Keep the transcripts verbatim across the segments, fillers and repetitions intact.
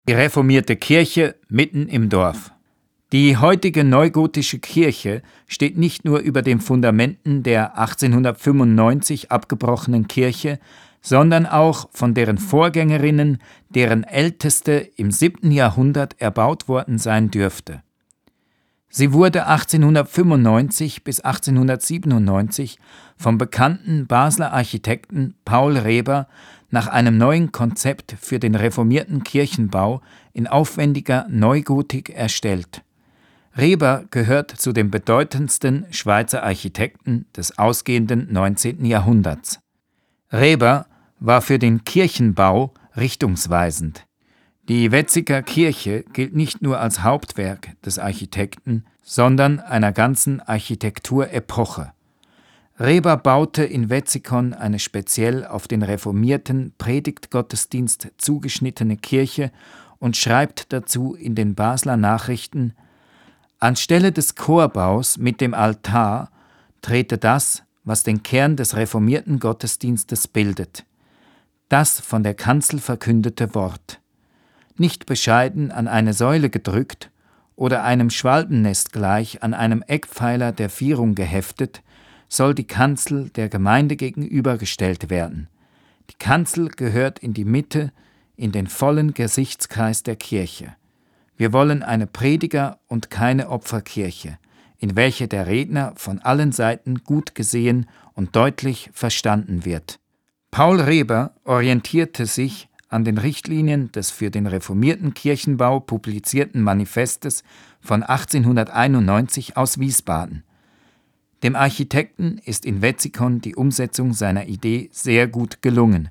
Die reformierte Kirche mitten im Dorf. Die heutige neugotische Kirche steht nicht nur über den Fundamenten der achtzehnhundertfünfundneunzig abgebrochenen Kirche, sondern auch von deren Vorgängerinnen, deren älteste im siebten Jahrhundert erbaut worden sein dürfte. Sie wurde achtzehnhundertfünfundneunzig bis achtzehnhundertsiebenundneunzig vom bekannten Basler Architekten Paul Reber nach einem neuen Konzept für den reformierten Kirchenbau in aufwendiger Neugotik erstellt. Reber gehört zu den bedeutendsten Schweizer Architekten des ausgehenden neunzehnten Jahrhunderts. Reber war für den Kirchenbau richtungsweisend. Die Wetziger Kirche gilt nicht nur als Hauptwerk des Architekten, sondern einer ganzen Architekturepoche. Reber baute in Wetzikon eine speziell auf den reformierten Predigtgottesdienst zugeschnittene Kirche und schreibt dazu in den Basler Nachrichten: Anstelle des Chorbaus mit dem Altar trete das, was den Kern des reformierten Gottesdienstes bildet, das von der Kanzel verkündete Wort. Nicht bescheiden an eine Säule gedrückt oder einem Schwalbennest gleich an einem Eckpfeiler der Vierung geheftet, soll die Kanzel der Gemeinde gegenübergestellt werden. Die Kanzel gehört in die Mitte, in den vollen Gesichtskreis der Kirche. Wir wollen eine Prediger- und keine Opferkirche, in welche der Redner von allen Seiten gut gesehen und deutlich verstanden wird. Paul Reber orientierte sich an den Richtlinien des für den reformierten Kirchenbau publizierten Manifestes von achtzehnhunderteinundneunzig aus Wiesbaden. Dem Architekten ist in Wetzikon die Umsetzung seiner Idee sehr gut gelungen.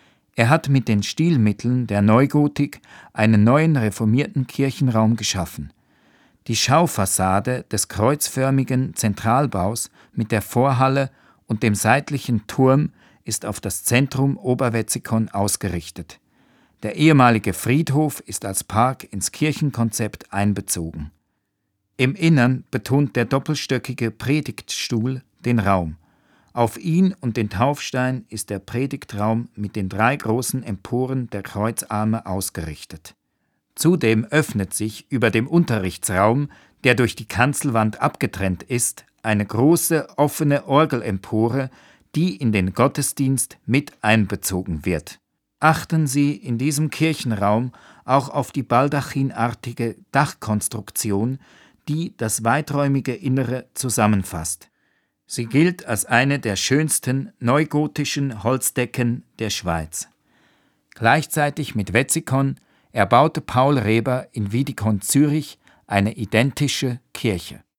Er hat mit den Stilmitteln der Neugotik einen neuen reformierten Kirchenraum geschaffen. Die Schaufassade des kreuzförmigen Zentralbaus mit der Vorhalle und dem seitlichen Turm ist auf das Zentrum Oberwetzikon ausgerichtet. Der ehemalige Friedhof ist als Park ins Kirchenkonzept einbezogen. Im Innern betont der doppelstöckige Predigtstuhl den Raum. Auf ihn und den Taufstein ist der Predigtraum mit den drei großen Emporen der Kreuzarme ausgerichtet. Zudem öffnet sich über dem Unterrichtsraum, der durch die Kanzelwand abgetrennt ist, eine große offene Orgelempore, die in den Gottesdienst mit einbezogen wird. Achten Sie in diesem Kirchenraum auch auf die baldachinartige Dachkonstruktion, die das weiträumige Innere zusammenfasst. Sie gilt als eine der schönsten neugotischen Holzdecken der Schweiz. Gleichzeitig mit Wetzikon erbaute Paul Reber in Wiedikon Zürich eine identische Kirche.